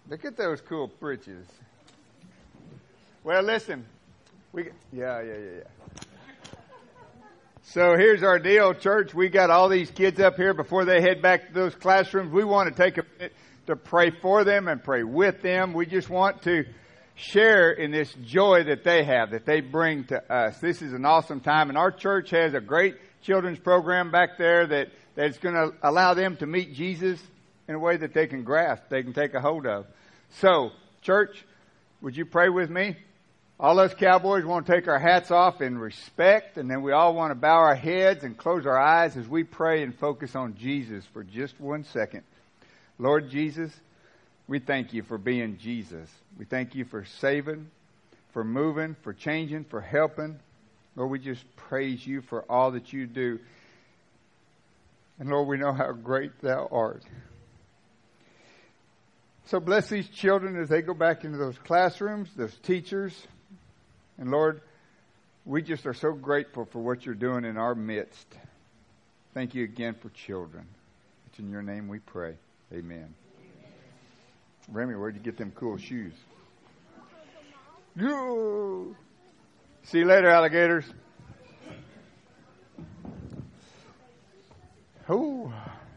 Look at those cool britches. Well, listen. Yeah. So here's our deal, church. We got all these kids up here before they head back to those classrooms. We want to take a minute to pray for them and pray with them. We just want to share in this joy that they have, that they bring to us. This is an awesome time, and our church has a great children's program back there that's going to allow them to meet Jesus in a way that they can grasp, they can take a hold of. So, church, would you pray with me? All us cowboys want to take our hats off in respect, and then we all want to bow our heads and close our eyes as we pray and focus on Jesus for just 1 second. Lord Jesus, we thank you for being Jesus. We thank you for saving, for moving, for changing, for helping. Lord, we just praise you for all that you do. And Lord, we know how great thou art. So bless these children as they go back into those classrooms, those teachers. And Lord, we just are so grateful for what you're doing in our midst. Thank you again for children. It's in your name we pray. Amen. Remy, where'd you get them cool shoes? Yo! See you later, alligators. Oh.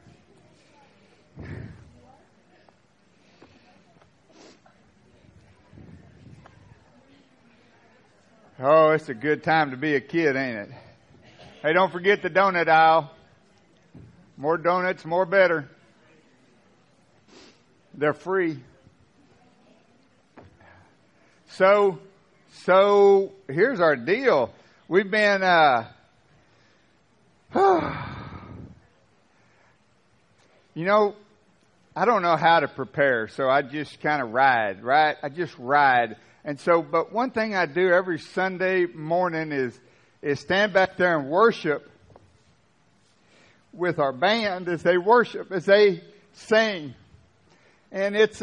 Oh, it's a good time to be a kid, ain't it? Hey, don't forget the donut aisle. More donuts, more better. They're free. So here's our deal. We've been, you know, I don't know how to prepare, so I just kind of ride, right? I just ride. And so, but one thing I do every Sunday morning is stand back there and worship with our band as they worship, as they sing. And it's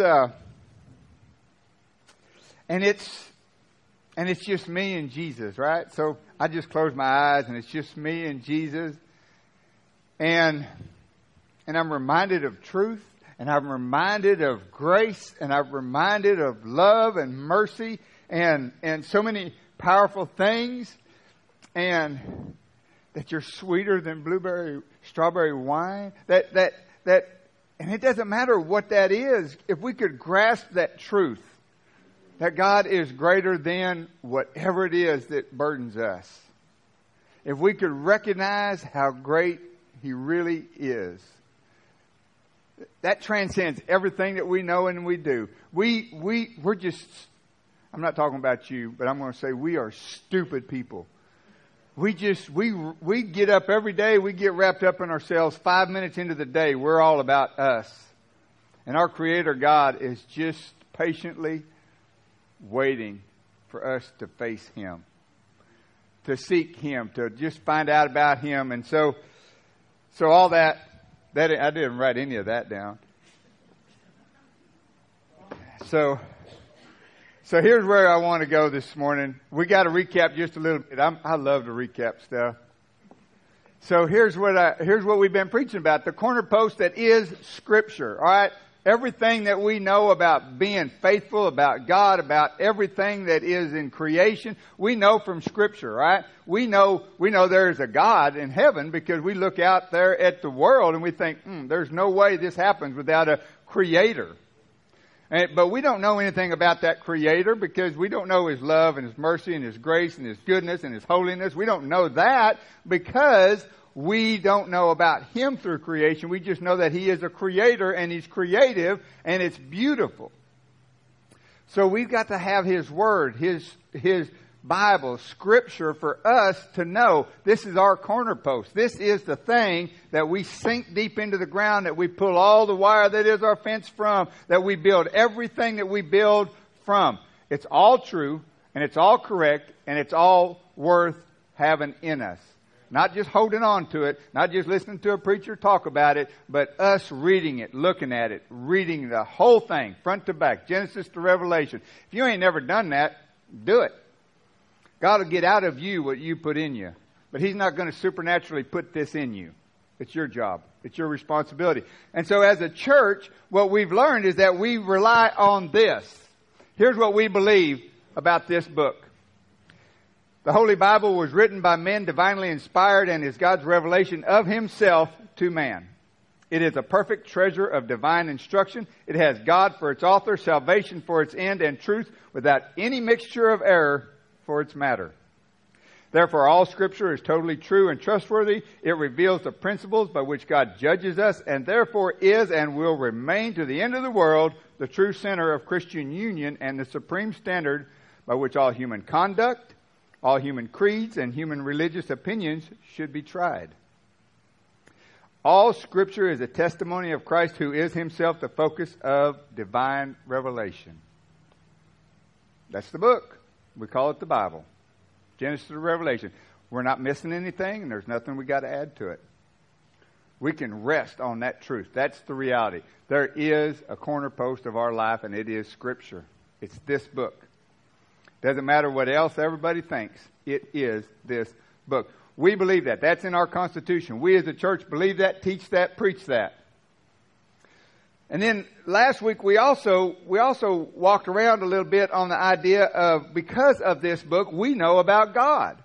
just me and Jesus, right? So I just close my eyes and it's just me and Jesus. And I'm reminded of truth. And I'm reminded of grace, and I'm reminded of love and mercy and so many powerful things, and that you're sweeter than strawberry wine. That and it doesn't matter what that is. If we could grasp that truth, that God is greater than whatever it is that burdens us. If we could recognize how great He really is. That transcends everything that we know and we do. We're just, I'm not talking about you, but I'm going to say we are stupid people. We get up every day, we get wrapped up in ourselves. 5 minutes into the day, we're all about us. And our Creator God is just patiently waiting for us to face Him, to seek Him, to just find out about Him. And so all that I didn't write any of that down. So here's where I want to go this morning. We got to recap just a little bit. I love to recap stuff. So here's what we've been preaching about. The corner post that is Scripture. All right? Everything that we know about being faithful, about God, about everything that is in creation, we know from Scripture, right? We know there's a God in heaven because we look out there at the world and we think, there's no way this happens without a Creator. But we don't know anything about that Creator because we don't know His love and His mercy and His grace and His goodness and His holiness. We don't know that because we don't know about Him through creation. We just know that He is a creator and He's creative and it's beautiful. So we've got to have His Word, His Bible, Scripture for us to know this is our corner post. This is the thing that we sink deep into the ground, that we pull all the wire that is our fence from, that we build everything that we build from. It's all true and it's all correct and it's all worth having in us. Not just holding on to it, not just listening to a preacher talk about it, but us reading it, looking at it, reading the whole thing, front to back, Genesis to Revelation. If you ain't never done that, do it. God will get out of you what you put in you. But He's not going to supernaturally put this in you. It's your job. It's your responsibility. And so as a church, what we've learned is that we rely on this. Here's what we believe about this book. The Holy Bible was written by men divinely inspired and is God's revelation of Himself to man. It is a perfect treasure of divine instruction. It has God for its author, salvation for its end, and truth without any mixture of error for its matter. Therefore, all Scripture is totally true and trustworthy. It reveals the principles by which God judges us, and therefore is and will remain to the end of the world the true center of Christian union and the supreme standard by which all human conduct, all human creeds, and human religious opinions should be tried. All Scripture is a testimony of Christ, who is Himself the focus of divine revelation. That's the book. We call it the Bible. Genesis to Revelation. We're not missing anything, and there's nothing we got to add to it. We can rest on that truth. That's the reality. There is a cornerpost of our life, and it is Scripture. It's this book. Doesn't matter what else everybody thinks. It is this book. We believe that. That's in our Constitution. We as a church believe that, teach that, preach that. And then last week we also walked around a little bit on the idea of, because of this book, we know about God.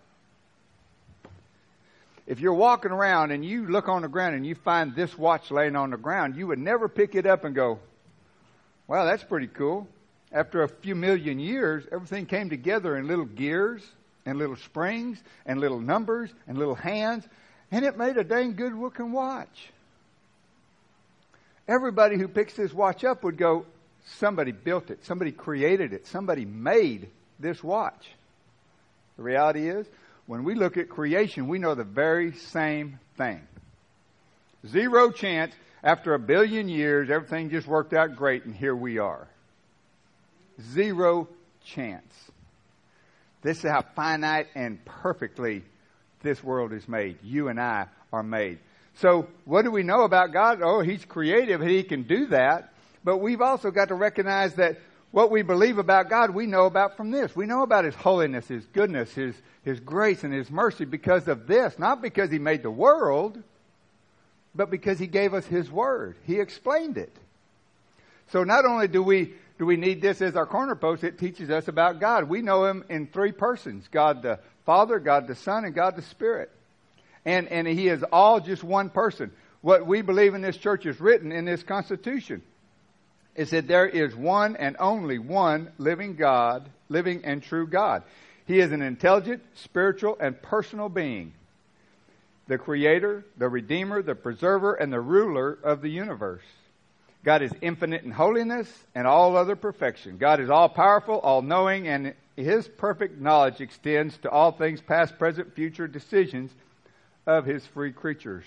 If you're walking around and you look on the ground and you find this watch laying on the ground, you would never pick it up and go, "Well, that's pretty cool." After a few million years, everything came together in little gears and little springs and little numbers and little hands, and it made a dang good looking watch. Everybody who picks this watch up would go, somebody built it, somebody created it, somebody made this watch. The reality is, when we look at creation, we know the very same thing. Zero chance, after 1 billion years, everything just worked out great, and here we are. Zero chance. This is how finite and perfectly this world is made. You and I are made. So what do we know about God? Oh, He's creative. He can do that. But we've also got to recognize that what we believe about God, we know about from this. We know about His holiness, His goodness, His grace, and His mercy because of this. Not because He made the world, but because He gave us His Word. He explained it. So not only do we need this as our cornerpost, it teaches us about God. We know Him in 3 persons: God the Father, God the Son, and God the Spirit. And He is all just one person. What we believe in this church is written in this Constitution. It said there is one and only one living God, living and true God. He is an intelligent, spiritual, and personal being. The Creator, the Redeemer, the Preserver, and the Ruler of the universe. God is infinite in holiness and all other perfection. God is all-powerful, all-knowing, and His perfect knowledge extends to all things past, present, future decisions of His free creatures.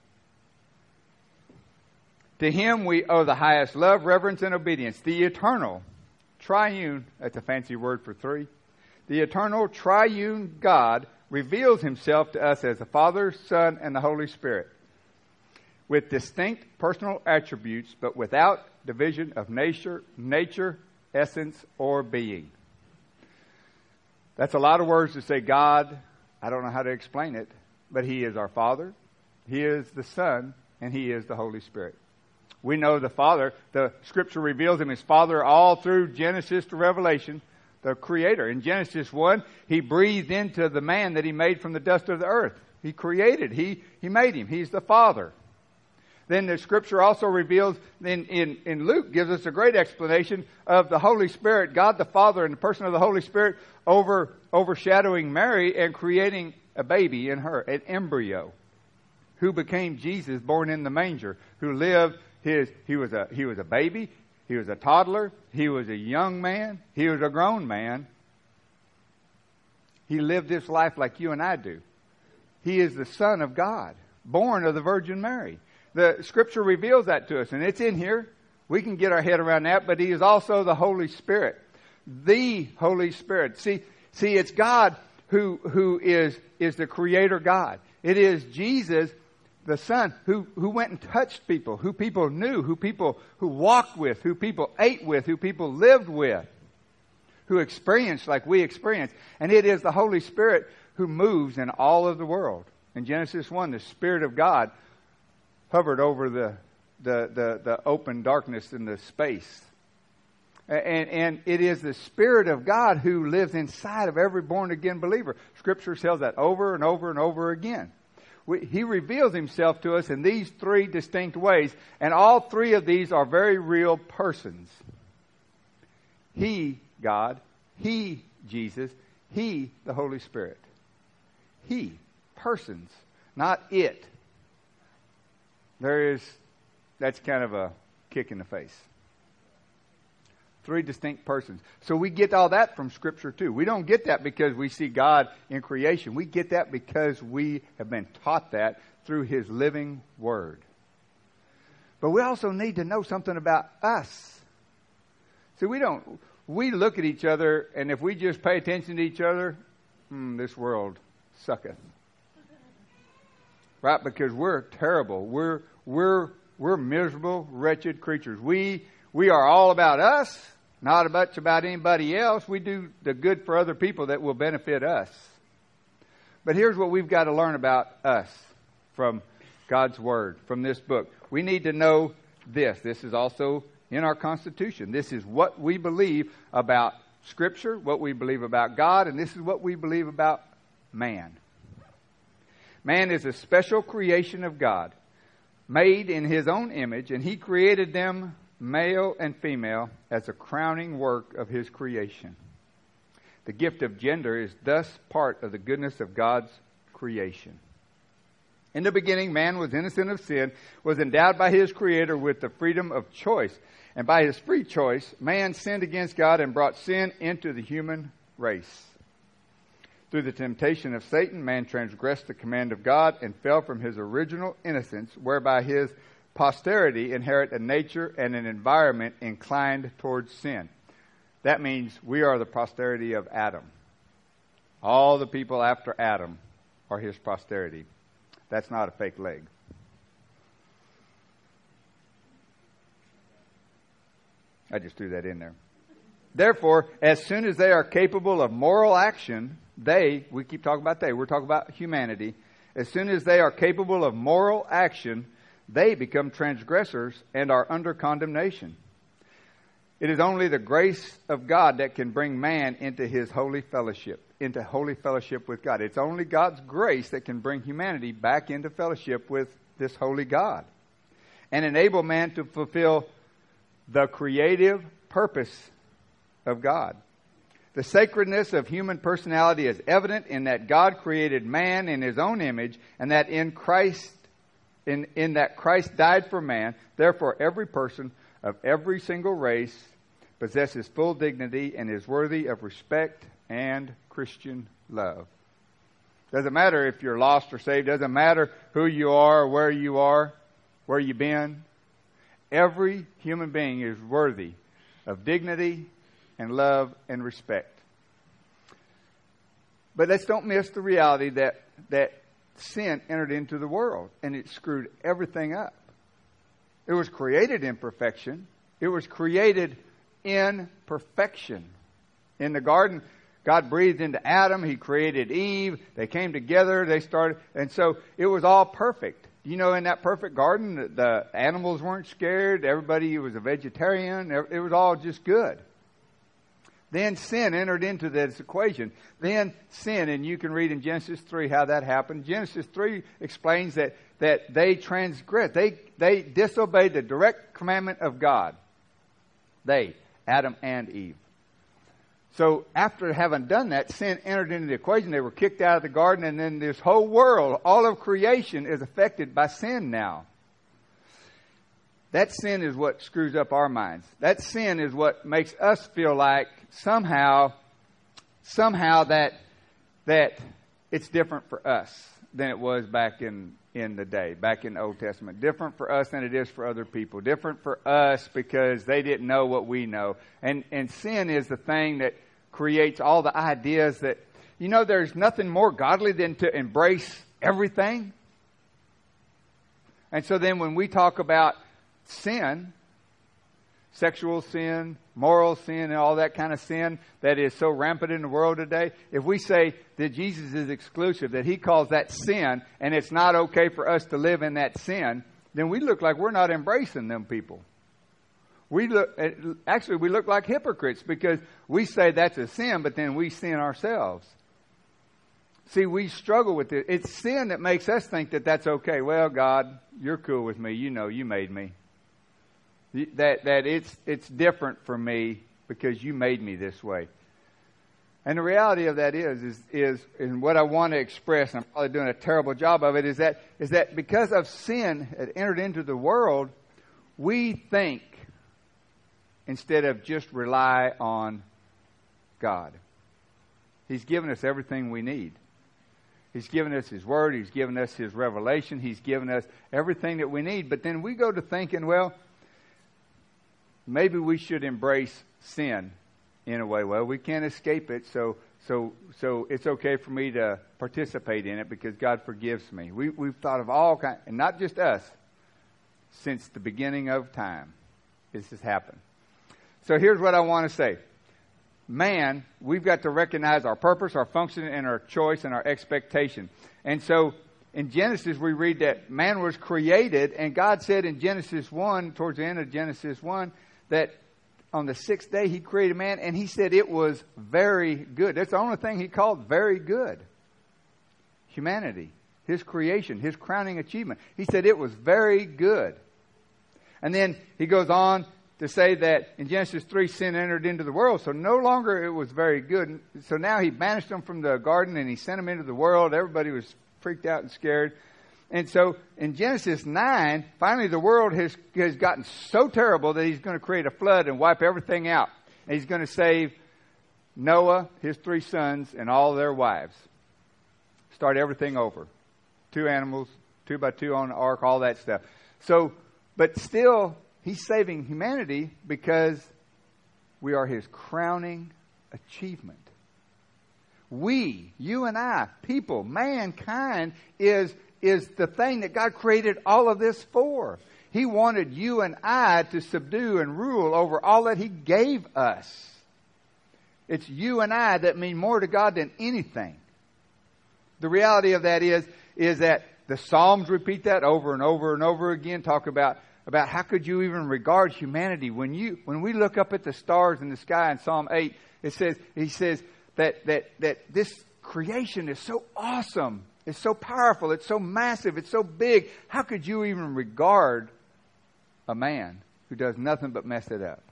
To Him we owe the highest love, reverence, and obedience. The eternal, triune, that's a fancy word for 3. The eternal, triune God reveals Himself to us as the Father, Son, and the Holy Spirit, with distinct personal attributes, but without division of nature, essence, or being. That's a lot of words to say God. I don't know how to explain it, but He is our Father, He is the Son, and He is the Holy Spirit. We know the Father. The Scripture reveals Him as Father all through Genesis to Revelation, the Creator. In Genesis 1, He breathed into the man that He made from the dust of the earth. He created. He made him. He's the Father. Then the Scripture also reveals, in Luke, gives us a great explanation of the Holy Spirit, God the Father and the person of the Holy Spirit overshadowing Mary and creating a baby in her, an embryo, who became Jesus, born in the manger, who lived he was a baby, he was a toddler, he was a young man, he was a grown man. He lived this life like you and I do. He is the Son of God, born of the Virgin Mary. The Scripture reveals that to us, and it's in here. We can get our head around that, but He is also the Holy Spirit. The Holy Spirit. See, it's God who is the Creator God. It is Jesus, the Son, who went and touched people, who people knew, who walked with, who people ate with, who people lived with, who experienced like we experience. And it is the Holy Spirit who moves in all of the world. In Genesis 1, the Spirit of God hovered over the open darkness in the space. And it is the Spirit of God who lives inside of every born-again believer. Scripture tells that over and over and over again. He reveals Himself to us in these three distinct ways, and all three of these are very real persons. He, God, He, Jesus, He, the Holy Spirit. He, persons, not it. That's kind of a kick in the face. Three distinct persons. So we get all that from Scripture too. We don't get that because we see God in creation. We get that because we have been taught that through His living Word. But we also need to know something about us. See, we look at each other, and if we just pay attention to each other, this world sucketh. Right? Because we're terrible. We're miserable, wretched creatures. We are all about us, not much about anybody else. We do the good for other people that will benefit us. But here's what we've got to learn about us from God's Word, from this book. We need to know this. This is also in our Constitution. This is what we believe about Scripture, what we believe about God, and this is what we believe about man. Man is a special creation of God, made in His own image, and He created them male and female as a crowning work of His creation. The gift of gender is thus part of the goodness of God's creation. In the beginning, man was innocent of sin, was endowed by his Creator with the freedom of choice. And by his free choice, man sinned against God and brought sin into the human race. Through the temptation of Satan, man transgressed the command of God and fell from his original innocence, whereby his posterity inherit a nature and an environment inclined towards sin. That means we are the posterity of Adam. All the people after Adam are his posterity. That's not a fake leg. I just threw that in there. Therefore, as soon as they are capable of moral action, we keep talking about we're talking about humanity. As soon as they are capable of moral action, they become transgressors and are under condemnation. It is only the grace of God that can bring man into His holy fellowship with God. It's only God's grace that can bring humanity back into fellowship with this holy God and enable man to fulfill the creative purpose of God. The sacredness of human personality is evident in that God created man in His own image, and that in that Christ died for man. Therefore, every person of every single race possesses full dignity and is worthy of respect and Christian love. Doesn't matter if you're lost or saved. Doesn't matter who you are, where you've been. Every human being is worthy of dignity and love and respect. But let's don't miss the reality that sin entered into the world and it screwed everything up. It was created in perfection. It was created in perfection. In the garden, God breathed into Adam. He created Eve. They came together. They started. And so it was all perfect. You know, in that perfect garden, the animals weren't scared. Everybody was a vegetarian. It was all just good. Then sin entered into this equation. Then sin, and you can read in Genesis 3 how that happened. Genesis 3 explains that they transgressed. They disobeyed the direct commandment of God. Adam and Eve. So after having done that, sin entered into the equation. They were kicked out of the garden, and then this whole world, all of creation, is affected by sin now. That sin is what screws up our minds. That sin is what makes us feel like somehow that it's different for us than it was back in the day, back in the Old Testament. Different for us than it is for other people. Different for us because they didn't know what we know. And sin is the thing that creates all the ideas that, there's nothing more godly than to embrace everything. And so then when we talk about sin, sexual sin, moral sin, and all that kind of sin that is so rampant in the world today, if we say that Jesus is exclusive, that He calls that sin, and it's not okay for us to live in that sin, then we look like we're not embracing them people. We look like hypocrites because we say that's a sin, but then we sin ourselves. See, we struggle with it. It's sin that makes us think that that's okay. Well, God, you're cool with me. You know, you made me. That it's different for me because you made me this way. And the reality of that is and what I want to express, and I'm probably doing a terrible job of it, is that because of sin had entered into the world, we think instead of just rely on God. He's given us everything we need. He's given us His Word. He's given us His revelation. He's given us everything that we need. But then we go to thinking, well, maybe we should embrace sin in a way. Well, we can't escape it, so it's okay for me to participate in it because God forgives me. We've thought of all kinds, and not just us, since the beginning of time. This has happened. So here's what I want to say. Man, we've got to recognize our purpose, our function, and our choice, and our expectation. And so in Genesis, we read that man was created, and God said in Genesis 1, towards the end of Genesis 1, that on the sixth day He created man, and He said it was very good. That's the only thing He called very good. Humanity, His creation, His crowning achievement. He said it was very good. And then He goes on to say that in Genesis 3, sin entered into the world, so no longer it was very good. So now He banished them from the garden and He sent them into the world. Everybody was freaked out and scared. And so in Genesis 9, finally the world has gotten so terrible that He's going to create a flood and wipe everything out. And He's going to save Noah, his 3 sons, and all their wives. Start everything over. 2 animals, 2 by 2 on the ark, all that stuff. So, but still, He's saving humanity because we are His crowning achievement. We, you and I, people, mankind is the thing that God created all of this for. He wanted you and I to subdue and rule over all that He gave us. It's you and I that mean more to God than anything. The reality of that is that the Psalms repeat that over and over and over again, talk about how could you even regard humanity when we look up at the stars in the sky in Psalm 8, He says that this creation is so awesome, it's so powerful, it's so massive, it's so big. How could you even regard a man who does nothing but mess it up?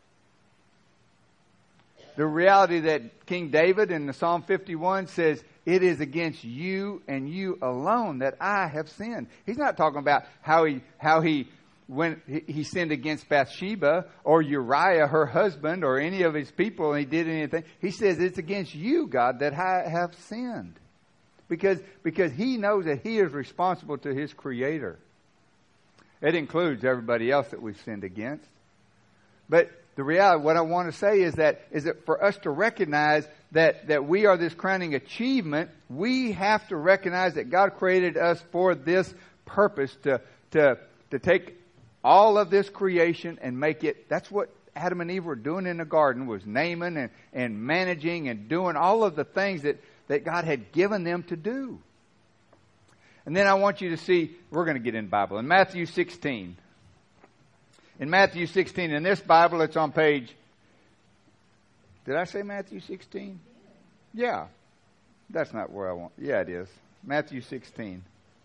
The reality that King David in the Psalm 51 says, it is against you and you alone that I have sinned. He's not talking about how he when he sinned against Bathsheba or Uriah, her husband, or any of his people, and he did anything. He says, it's against you, God, that I have sinned. Because he knows that he is responsible to his Creator. It includes everybody else that we've sinned against. But the reality, what I want to say is that for us to recognize that we are this crowning achievement, we have to recognize that God created us for this purpose, to take all of this creation and make it. That's what Adam and Eve were doing in the garden, was naming and managing and doing all of the things that God had given them to do. And then I want you to see, we're going to get in the Bible, in Matthew 16. In Matthew 16, in this Bible, it's on page, did I say Matthew 16? Yeah. That's not where I want. Yeah, it is. Matthew 16.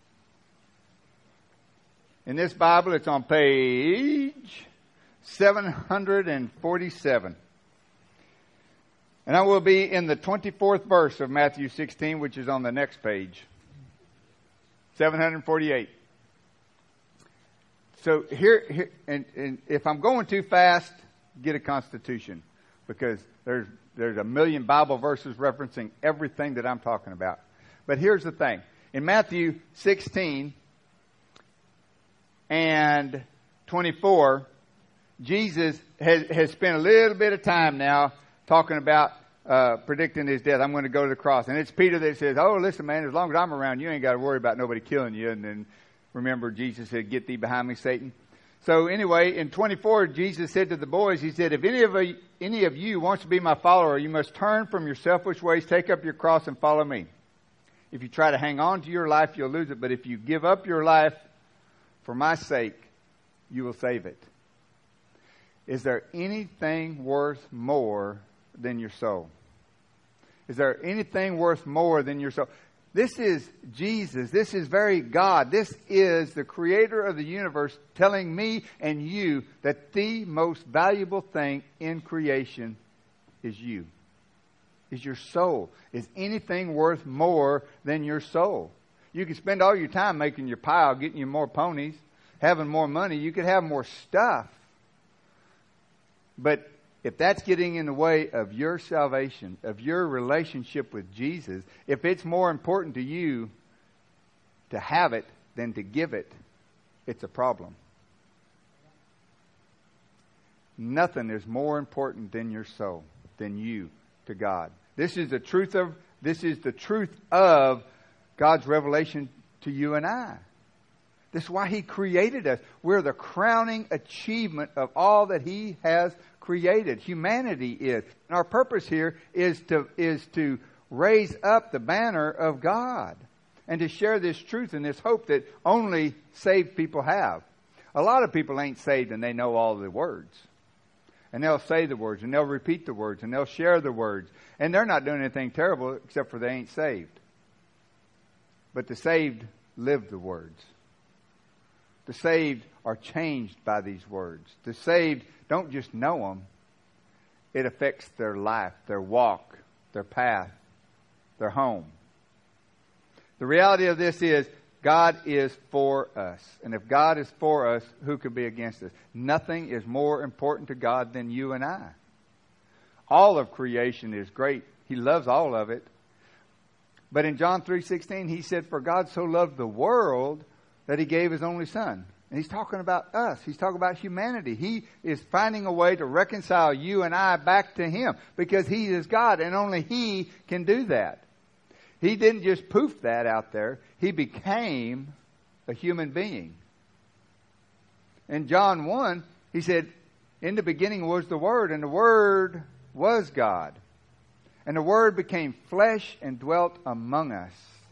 In this Bible, it's on page 747. And I will be in the 24th verse of Matthew 16, which is on the next page. 748. So here and if I'm going too fast, get a constitution, because there's a million Bible verses referencing everything that I'm talking about. But here's the thing. In Matthew 16 and 24, Jesus has spent a little bit of time now talking about predicting his death. I'm going to go to the cross. And it's Peter that says, oh, listen, man, as long as I'm around, you ain't got to worry about nobody killing you. And then remember, Jesus said, get thee behind me, Satan. So anyway, in 24, Jesus said to the boys, he said, if any of you wants to be my follower, you must turn from your selfish ways, take up your cross, and follow me. If you try to hang on to your life, you'll lose it. But if you give up your life For my sake, you will save it. Is there anything worth more than your soul? Is there anything worth more than your soul? This is Jesus. This is very God. This is the creator of the universe telling me and you that the most valuable thing in creation is you. Is your soul. Is anything worth more than your soul? You can spend all your time making your pile, getting you more ponies, having more money. You could have more stuff. But if that's getting in the way of your salvation, of your relationship with Jesus, if it's more important to you to have it than to give it, it's a problem. Nothing is more important than your soul, than you to God. This is the truth of God's revelation to you and I. This is why He created us. We're the crowning achievement of all that He has created. Humanity is. And our purpose here is to raise up the banner of God and to share this truth and this hope that only saved people have. A lot of people ain't saved and they know all the words. And they'll say the words and they'll repeat the words and they'll share the words. And they're not doing anything terrible except for they ain't saved. But the saved live the words. The saved are changed by these words. The saved don't just know them. It affects their life, their walk, their path, their home. The reality of this is God is for us. And if God is for us, who could be against us? Nothing is more important to God than you and I. All of creation is great. He loves all of it. But in John 3:16, He said, for God so loved the world that He gave His only Son. And He's talking about us. He's talking about humanity. He is finding a way to reconcile you and I back to Him because He is God and only He can do that. He didn't just poof that out there. He became a human being. In John 1, He said, in the beginning was the Word, and the Word was God. And the Word became flesh and dwelt among us.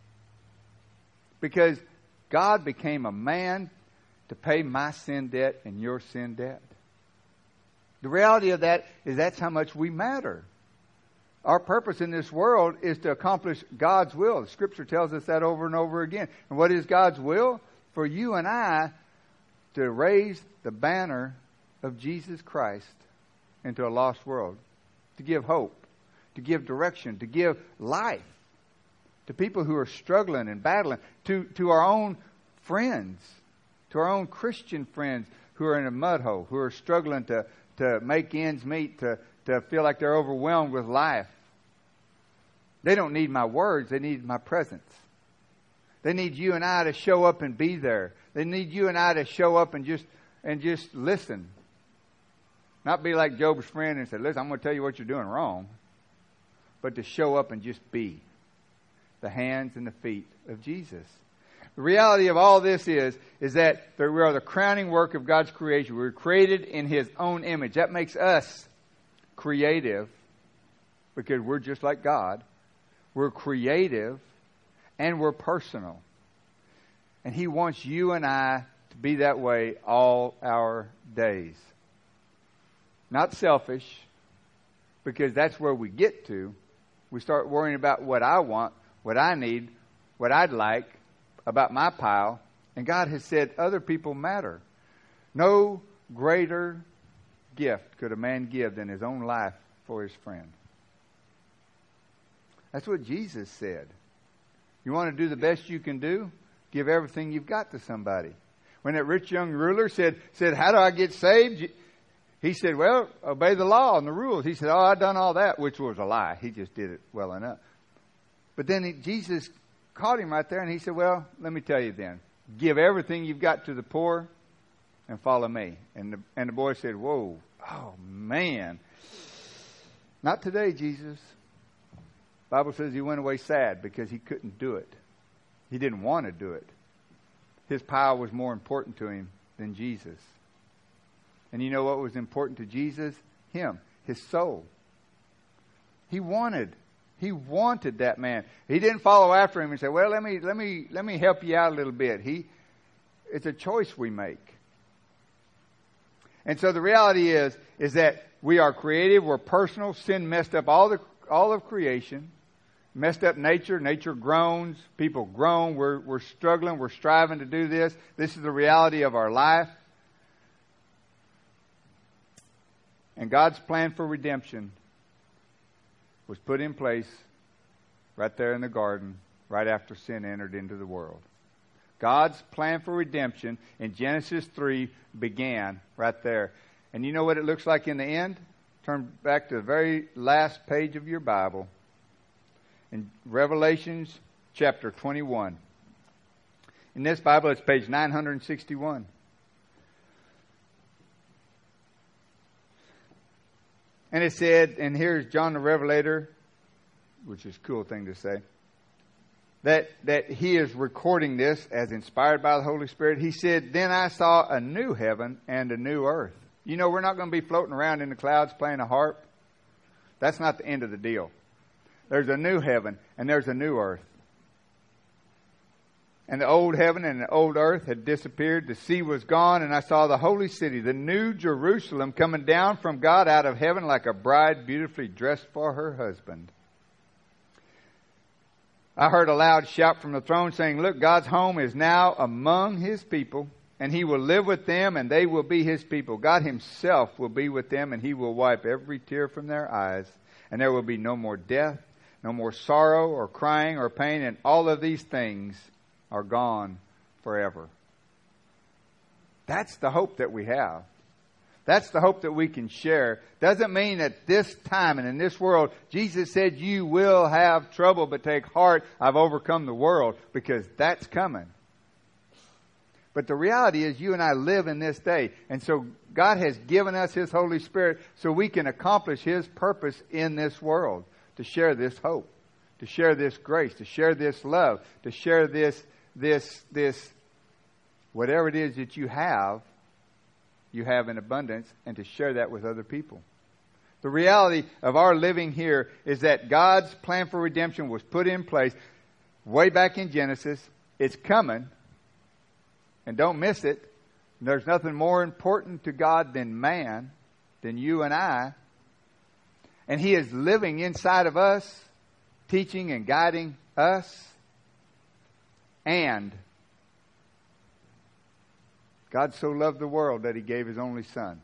Because God became a man to pay my sin debt and your sin debt. The reality of that is that's how much we matter. Our purpose in this world is to accomplish God's will. The Scripture tells us that over and over again. And what is God's will? For you and I to raise the banner of Jesus Christ into a lost world. To give hope. To give direction. To give life. To people who are struggling and battling. To our own friends. To our own Christian friends who are in a mud hole. Who are struggling to make ends meet. To feel like they're overwhelmed with life. They don't need my words. They need my presence. They need you and I to show up and be there. They need you and I to show up and just listen. Not be like Job's friend and say, listen, I'm going to tell you what you're doing wrong. But to show up and just be the hands and the feet of Jesus. The reality of all this is that we are the crowning work of God's creation. We're created in His own image. That makes us creative because we're just like God. We're creative and we're personal. And He wants you and I to be that way all our days. Not selfish, because that's where we get to. We start worrying about what I want, what I need, what I'd like, about my pile. And God has said other people matter. No greater gift could a man give than his own life for his friend. That's what Jesus said. You want to do the best you can do? Give everything you've got to somebody. When that rich young ruler said, how do I get saved? He said, well, obey the law and the rules. He said, I've done all that, which was a lie. He just did it well enough. But then Jesus caught him right there and He said, well, let me tell you then. Give everything you've got to the poor and follow me. And the boy said, whoa, oh man. Not today, Jesus. The Bible says he went away sad because he couldn't do it. He didn't want to do it. His pile was more important to him than Jesus. And you know what was important to Jesus? Him, his soul. He wanted that man. He didn't follow after him and say, well, let me help you out a little bit. it's a choice we make. And so the reality is that we are creative, we're personal, sin messed up all of creation, messed up nature, nature groans, people groan, we're struggling, we're striving to do this. This is the reality of our life. And God's plan for redemption was put in place right there in the garden, right after sin entered into the world. God's plan for redemption in Genesis 3 began right there. And you know what it looks like in the end? Turn back to the very last page of your Bible. In Revelations chapter 21. In this Bible, it's page 961. And it said, and here's John the Revelator, which is a cool thing to say, that he is recording this as inspired by the Holy Spirit. He said, then I saw a new heaven and a new earth. You know, we're not going to be floating around in the clouds playing a harp. That's not the end of the deal. There's a new heaven and there's a new earth. And the old heaven and the old earth had disappeared. The sea was gone, and I saw the holy city, the new Jerusalem, coming down from God out of heaven like a bride beautifully dressed for her husband. I heard a loud shout from the throne saying, look, God's home is now among His people, and He will live with them, and they will be His people. God Himself will be with them, and He will wipe every tear from their eyes. And there will be no more death, no more sorrow or crying or pain, and all of these things are gone forever. That's the hope that we have. That's the hope that we can share. Doesn't mean at this time and in this world, Jesus said you will have trouble, but take heart, I've overcome the world, because that's coming. But the reality is you and I live in this day. And so God has given us His Holy Spirit so we can accomplish His purpose in this world, to share this hope, to share this grace, to share this love, to share this whatever it is that you have in abundance, and to share that with other people. The reality of our living here is that God's plan for redemption was put in place way back in Genesis. It's coming, and don't miss it. There's nothing more important to God than man, than you and I. And He is living inside of us, teaching and guiding us. And God so loved the world that He gave His only Son.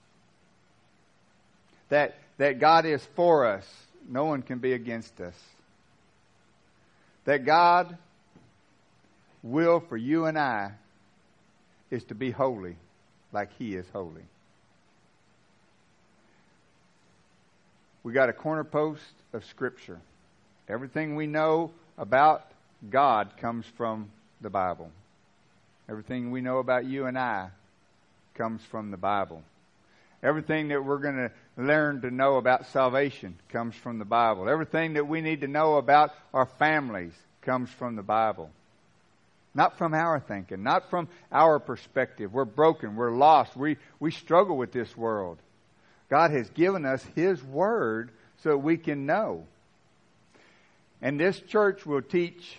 That God is for us. No one can be against us. That God will for you and I is to be holy like He is holy. We got a corner post of Scripture. Everything we know about God comes from the Bible. Everything we know about you and I comes from the Bible. Everything that we're going to learn to know about salvation comes from the Bible. Everything that we need to know about our families comes from the Bible. Not from our thinking, not from our perspective. We're broken, we're lost, we struggle with this world. God has given us His Word so we can know. And this church will teach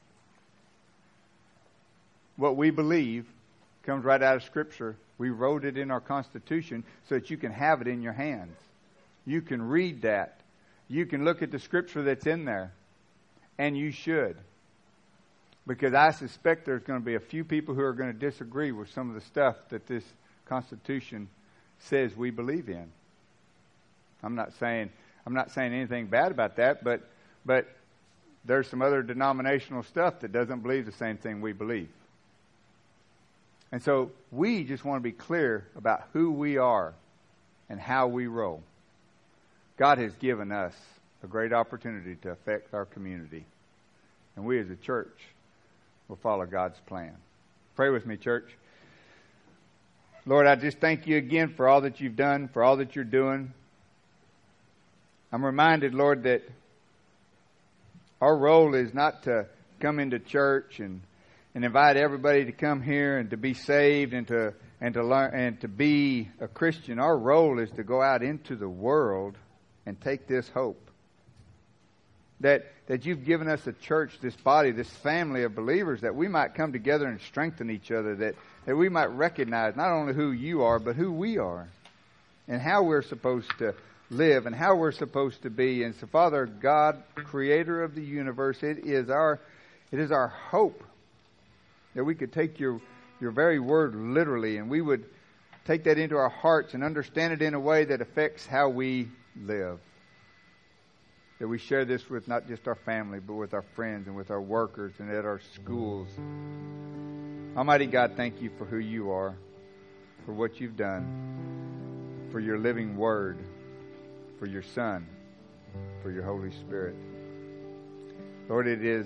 what we believe. Comes right out of Scripture. We wrote it in our Constitution so that you can have it in your hands. You can read that. You can look at the Scripture that's in there. And you should. Because I suspect there's going to be a few people who are going to disagree with some of the stuff that this Constitution says we believe in. I'm not saying anything bad about that, but there's some other denominational stuff that doesn't believe the same thing we believe. And so we just want to be clear about who we are and how we roll. God has given us a great opportunity to affect our community. And we as a church will follow God's plan. Pray with me, church. Lord, I just thank You again for all that You've done, for all that You're doing. I'm reminded, Lord, that our role is not to come into church and invite everybody to come here and to be saved and to learn and to be a Christian. Our role is to go out into the world and take this hope that you've given us a church, this body, this family of believers, that we might come together and strengthen each other, that we might recognize not only who you are, but who we are, and how we're supposed to live, and how we're supposed to be. And so, Father God, Creator of the universe, it is our hope that we could take your very word literally, and we would take that into our hearts and understand it in a way that affects how we live. That we share this with not just our family, but with our friends and with our workers and at our schools. Almighty God, thank you for who you are, for what you've done, for your living word, for your Son, for your Holy Spirit. Lord, it is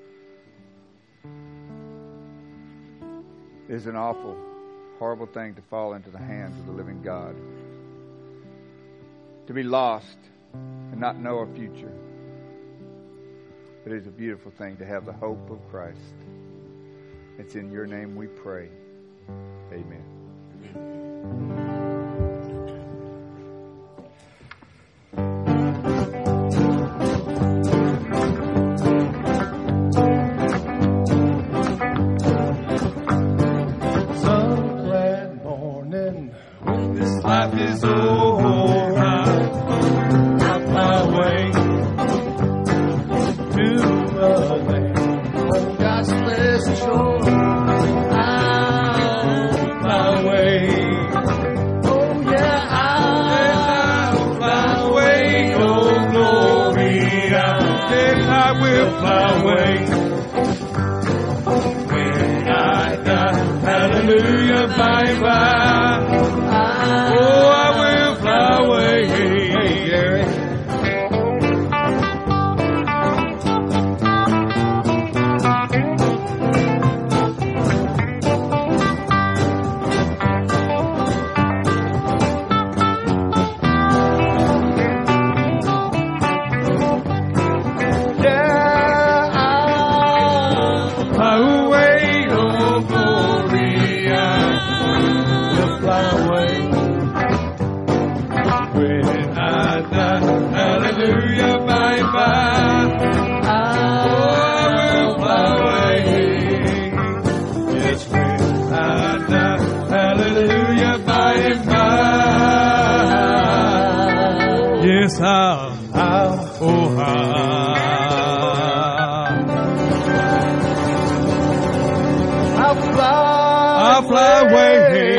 an awful, horrible thing to fall into the hands of the living God. To be lost and not know a future. It is a beautiful thing to have the hope of Christ. It's in your name we pray. Amen. Some glad morning when this life is over, fly away. When I die, hallelujah, bye-bye. Oh, I will fly away. Hey, Gary. I'll fly away.